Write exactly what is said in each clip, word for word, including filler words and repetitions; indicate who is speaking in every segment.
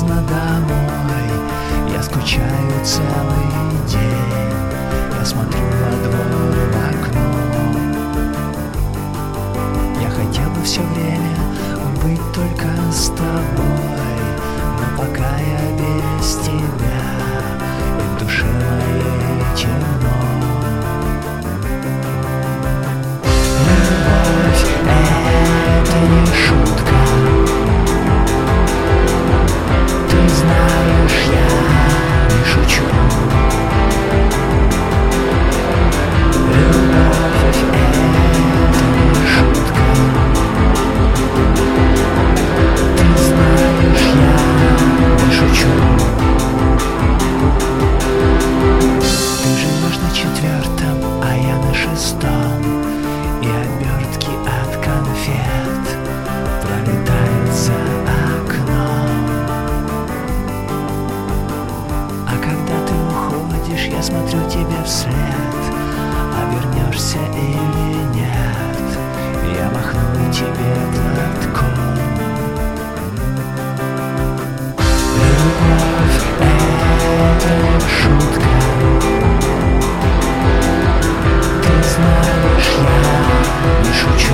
Speaker 1: поздно домой, я скучаю целый день. Я смотрю во двор, в окно. Я хотел бы все время быть только с тобой, но пока я без тебя, и в душе моей темно. Любовь — это не шутка. Ты знаешь, я не шучу. Любовь — это не шутка. Ты знаешь, я не шучу. Ты живешь на четвертом, а я на шестом, и обертки от конфет пролетают за окном. А когда ты уходишь, я смотрю тебе вслед. Обернешься или нет, я махну тебе платком. Любовь — это шутка. Ты знаешь, я не шучу.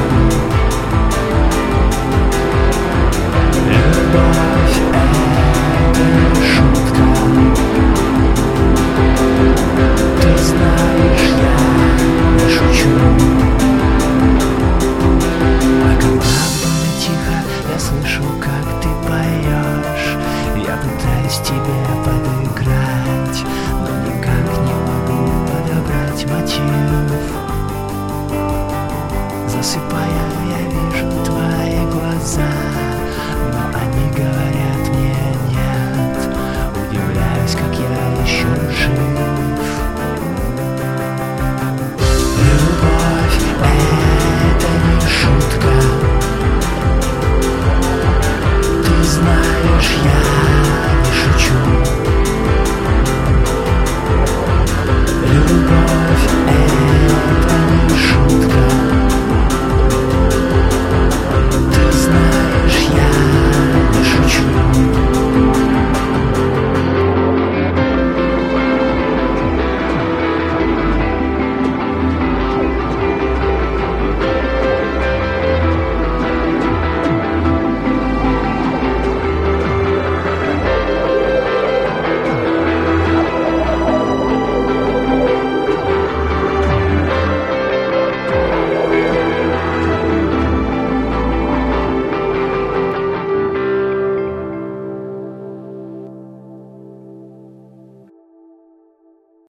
Speaker 1: Любовь — это шутка. Ты знаешь, я не шучу. А когда в доме тихо, я слышу, как ты поешь. Я пытаюсь тебе подыграть, но никак не могу подобрать мотив. Засыпая